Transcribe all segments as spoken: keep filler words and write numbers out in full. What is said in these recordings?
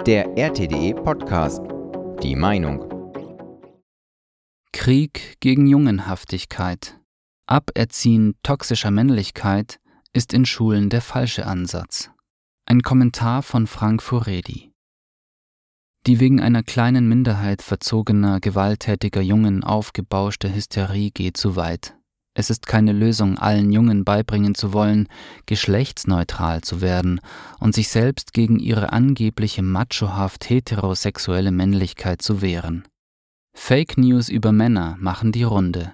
Der R T D E Podcast. Die Meinung. Krieg gegen Jungenhaftigkeit. Aberziehen toxischer Männlichkeit ist in Schulen der falsche Ansatz. Ein Kommentar von Frank Furedi. Die wegen einer kleinen Minderheit verzogener, gewalttätiger Jungen aufgebauschte Hysterie geht zu weit. Es ist keine Lösung, allen Jungen beibringen zu wollen, geschlechtsneutral zu werden und sich selbst gegen ihre angebliche machohaft heterosexuelle Männlichkeit zu wehren. Fake News über Männer machen die Runde.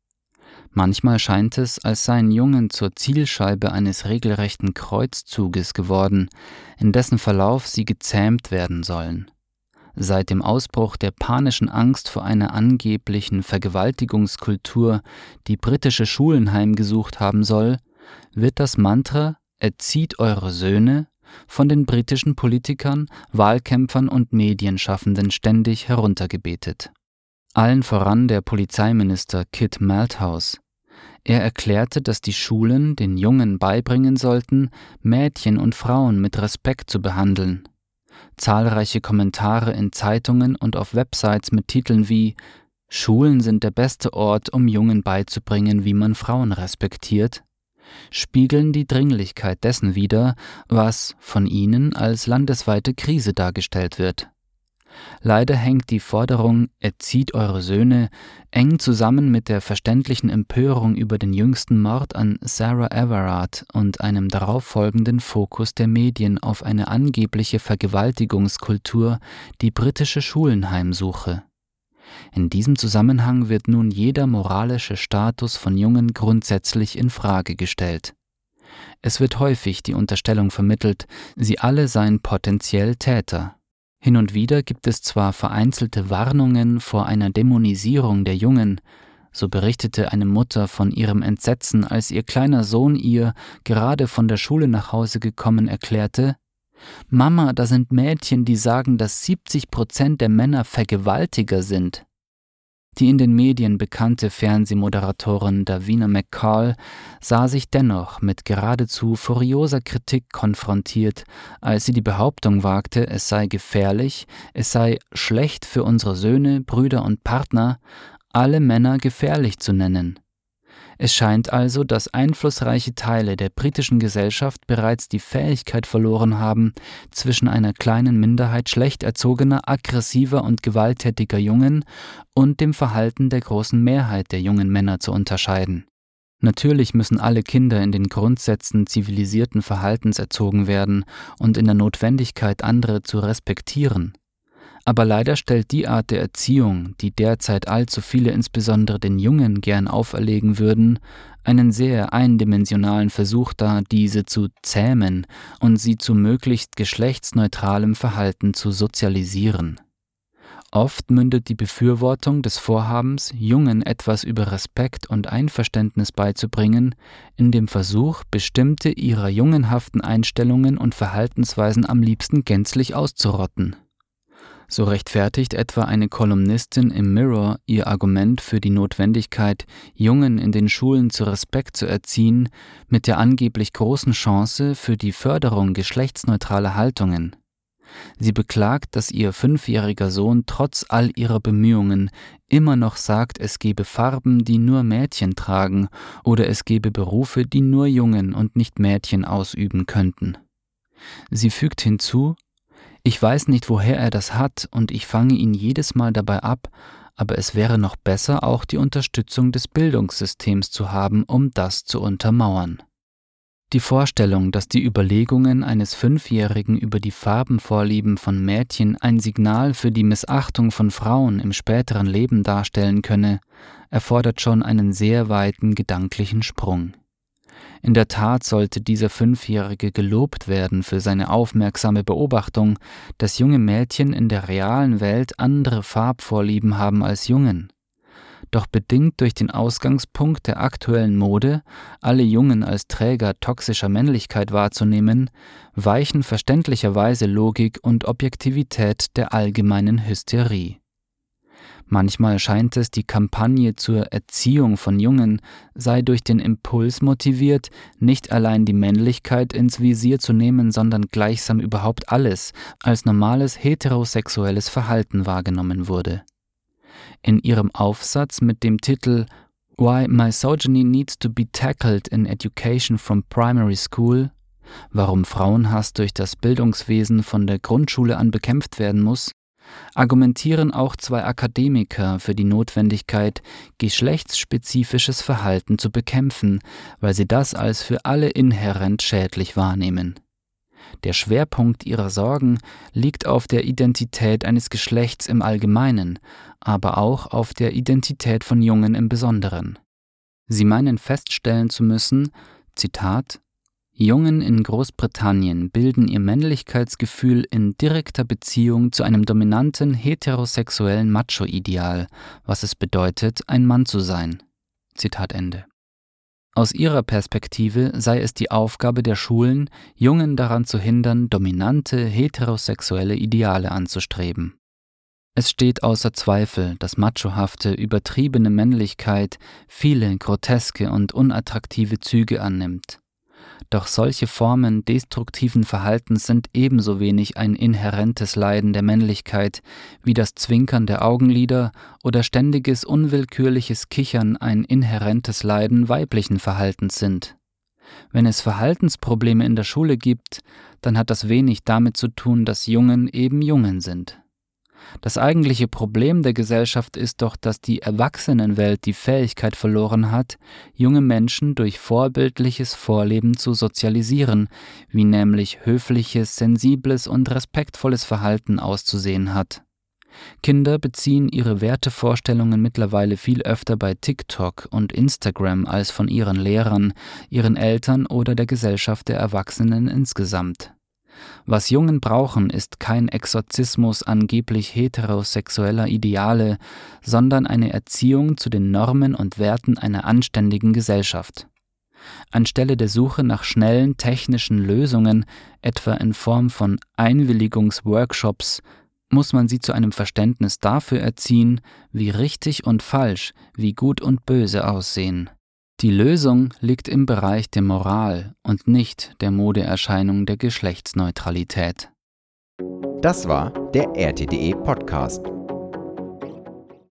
Manchmal scheint es, als seien Jungen zur Zielscheibe eines regelrechten Kreuzzuges geworden, in dessen Verlauf sie gezähmt werden sollen. Seit dem Ausbruch der panischen Angst vor einer angeblichen Vergewaltigungskultur, die britische Schulen heimgesucht haben soll, wird das Mantra »Erzieht eure Söhne« von den britischen Politikern, Wahlkämpfern und Medienschaffenden ständig heruntergebetet. Allen voran der Polizeiminister Kit Malthouse. Er erklärte, dass die Schulen den Jungen beibringen sollten, Mädchen und Frauen mit Respekt zu behandeln. Zahlreiche Kommentare in Zeitungen und auf Websites mit Titeln wie »Schulen sind der beste Ort, um Jungen beizubringen, wie man Frauen respektiert« spiegeln die Dringlichkeit dessen wider, was von ihnen als landesweite Krise dargestellt wird. Leider hängt die Forderung »Erzieht eure Söhne« eng zusammen mit der verständlichen Empörung über den jüngsten Mord an Sarah Everard und einem darauffolgenden Fokus der Medien auf eine angebliche Vergewaltigungskultur, die britische Schulen heimsuche. In diesem Zusammenhang wird nun jeder moralische Status von Jungen grundsätzlich in Frage gestellt. Es wird häufig die Unterstellung vermittelt, sie alle seien potenziell Täter. Hin und wieder gibt es zwar vereinzelte Warnungen vor einer Dämonisierung der Jungen, so berichtete eine Mutter von ihrem Entsetzen, als ihr kleiner Sohn ihr, gerade von der Schule nach Hause gekommen, erklärte: »Mama, da sind Mädchen, die sagen, dass siebzig Prozent der Männer Vergewaltiger sind.« Die in den Medien bekannte Fernsehmoderatorin Davina McCall sah sich dennoch mit geradezu furioser Kritik konfrontiert, als sie die Behauptung wagte, es sei gefährlich, es sei schlecht für unsere Söhne, Brüder und Partner, alle Männer gefährlich zu nennen. Es scheint also, dass einflussreiche Teile der britischen Gesellschaft bereits die Fähigkeit verloren haben, zwischen einer kleinen Minderheit schlecht erzogener, aggressiver und gewalttätiger Jungen und dem Verhalten der großen Mehrheit der jungen Männer zu unterscheiden. Natürlich müssen alle Kinder in den Grundsätzen zivilisierten Verhaltens erzogen werden und in der Notwendigkeit, andere zu respektieren. Aber leider stellt die Art der Erziehung, die derzeit allzu viele insbesondere den Jungen gern auferlegen würden, einen sehr eindimensionalen Versuch dar, diese zu zähmen und sie zu möglichst geschlechtsneutralem Verhalten zu sozialisieren. Oft mündet die Befürwortung des Vorhabens, Jungen etwas über Respekt und Einverständnis beizubringen, in dem Versuch, bestimmte ihrer jungenhaften Einstellungen und Verhaltensweisen am liebsten gänzlich auszurotten. So rechtfertigt etwa eine Kolumnistin im Mirror ihr Argument für die Notwendigkeit, Jungen in den Schulen zu Respekt zu erziehen, mit der angeblich großen Chance für die Förderung geschlechtsneutraler Haltungen. Sie beklagt, dass ihr fünfjähriger Sohn trotz all ihrer Bemühungen immer noch sagt, es gebe Farben, die nur Mädchen tragen, oder es gebe Berufe, die nur Jungen und nicht Mädchen ausüben könnten. Sie fügt hinzu: »Ich weiß nicht, woher er das hat, und ich fange ihn jedes Mal dabei ab, aber es wäre noch besser, auch die Unterstützung des Bildungssystems zu haben, um das zu untermauern.« Die Vorstellung, dass die Überlegungen eines Fünfjährigen über die Farbenvorlieben von Mädchen ein Signal für die Missachtung von Frauen im späteren Leben darstellen könne, erfordert schon einen sehr weiten gedanklichen Sprung. In der Tat sollte dieser Fünfjährige gelobt werden für seine aufmerksame Beobachtung, dass junge Mädchen in der realen Welt andere Farbvorlieben haben als Jungen. Doch bedingt durch den Ausgangspunkt der aktuellen Mode, alle Jungen als Träger toxischer Männlichkeit wahrzunehmen, weichen verständlicherweise Logik und Objektivität der allgemeinen Hysterie. Manchmal scheint es, die Kampagne zur Erziehung von Jungen sei durch den Impuls motiviert, nicht allein die Männlichkeit ins Visier zu nehmen, sondern gleichsam überhaupt alles als normales heterosexuelles Verhalten wahrgenommen wurde. In ihrem Aufsatz mit dem Titel Why Misogyny Needs to be Tackled in Education from Primary School, warum Frauenhass durch das Bildungswesen von der Grundschule an bekämpft werden muss, argumentieren auch zwei Akademiker für die Notwendigkeit, geschlechtsspezifisches Verhalten zu bekämpfen, weil sie das als für alle inhärent schädlich wahrnehmen. Der Schwerpunkt ihrer Sorgen liegt auf der Identität eines Geschlechts im Allgemeinen, aber auch auf der Identität von Jungen im Besonderen. Sie meinen feststellen zu müssen, Zitat, Jungen in Großbritannien bilden ihr Männlichkeitsgefühl in direkter Beziehung zu einem dominanten heterosexuellen Macho-Ideal, was es bedeutet, ein Mann zu sein. Zitat Ende. Aus ihrer Perspektive sei es die Aufgabe der Schulen, Jungen daran zu hindern, dominante heterosexuelle Ideale anzustreben. Es steht außer Zweifel, dass machohafte, übertriebene Männlichkeit viele groteske und unattraktive Züge annimmt. Doch solche Formen destruktiven Verhaltens sind ebenso wenig ein inhärentes Leiden der Männlichkeit wie das Zwinkern der Augenlider oder ständiges unwillkürliches Kichern ein inhärentes Leiden weiblichen Verhaltens sind. Wenn es Verhaltensprobleme in der Schule gibt, dann hat das wenig damit zu tun, dass Jungen eben Jungen sind. Das eigentliche Problem der Gesellschaft ist doch, dass die Erwachsenenwelt die Fähigkeit verloren hat, junge Menschen durch vorbildliches Vorleben zu sozialisieren, wie nämlich höfliches, sensibles und respektvolles Verhalten auszusehen hat. Kinder beziehen ihre Wertevorstellungen mittlerweile viel öfter bei TikTok und Instagram als von ihren Lehrern, ihren Eltern oder der Gesellschaft der Erwachsenen insgesamt. Was Jungen brauchen, ist kein Exorzismus angeblich heterosexueller Ideale, sondern eine Erziehung zu den Normen und Werten einer anständigen Gesellschaft. Anstelle der Suche nach schnellen technischen Lösungen, etwa in Form von Einwilligungsworkshops, muss man sie zu einem Verständnis dafür erziehen, wie richtig und falsch, wie gut und böse aussehen. Die Lösung liegt im Bereich der Moral und nicht der Modeerscheinung der Geschlechtsneutralität. Das war der R T D E Podcast.